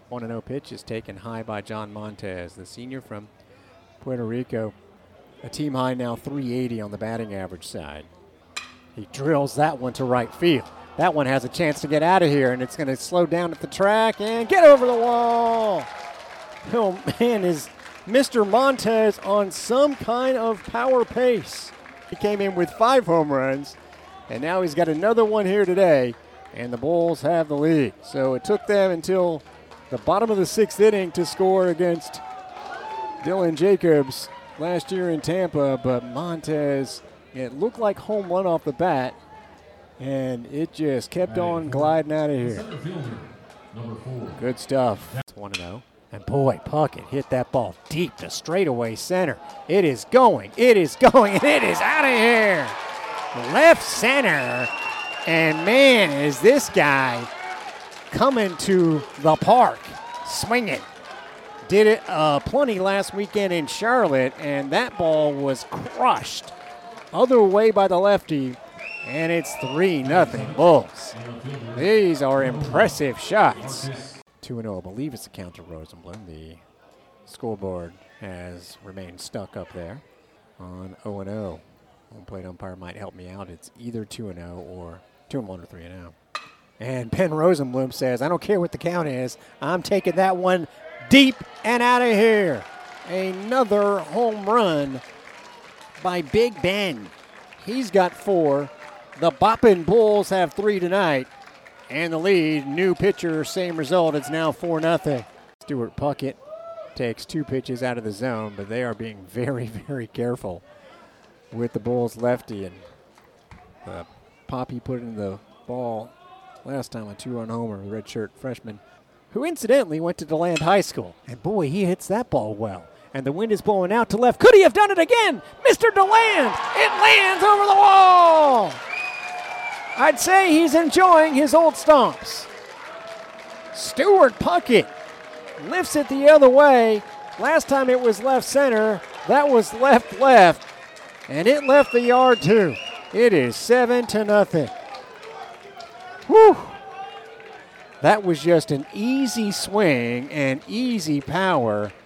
1-0 pitch is taken high by John Montez, the senior from Puerto Rico. A team high now 380 on the batting average side. He drills that one to right field. That one has a chance to get out of here, and it's going to slow down at the track and get over the wall. Oh, man, is Mr. Montez on some kind of power pace. He came in with 5 home runs, and now he's got another one here today, and the Bulls have the lead. So it took them until the bottom of the 6th inning to score against Dylan Jacobs last year in Tampa, but Montez, it looked like home run off the bat, and it just kept on gliding out of here. Good stuff. It's 1-0. And boy, Puckett hit that ball deep to straightaway center. It is going, and it is out of here. Left center. And man, is this guy coming to the park, swinging. Did it plenty last weekend in Charlotte, and that ball was crushed other way by the lefty, and it's 3-0 Bulls. These are impressive shots. 2-0, I believe it's the count to Rosenblum. The scoreboard has remained stuck up there on 0-0. Home plate umpire might help me out. It's either 2-0 or 2-1 or 3-0. And Ben Rosenblum says, I don't care what the count is. I'm taking that one deep and out of here. Another home run by Big Ben. He's got 4. The Boppin' Bulls have 3 tonight. And the lead, new pitcher, same result. It's now 4-0. Stuart Puckett takes 2 pitches out of the zone, but they are being very, very careful with the Bulls lefty. And Poppy put in the ball last time, a 2-run homer, the redshirt freshman, who incidentally went to DeLand High School. And boy, he hits that ball well. And the wind is blowing out to left. Could he have done it again? Mr. DeLand! It lands over the wall! I'd say he's enjoying his old stomps. Stuart Puckett lifts it the other way. Last time it was left center. That was left. And it left the yard too. It is 7-0. Whew. That was just an easy swing and easy power.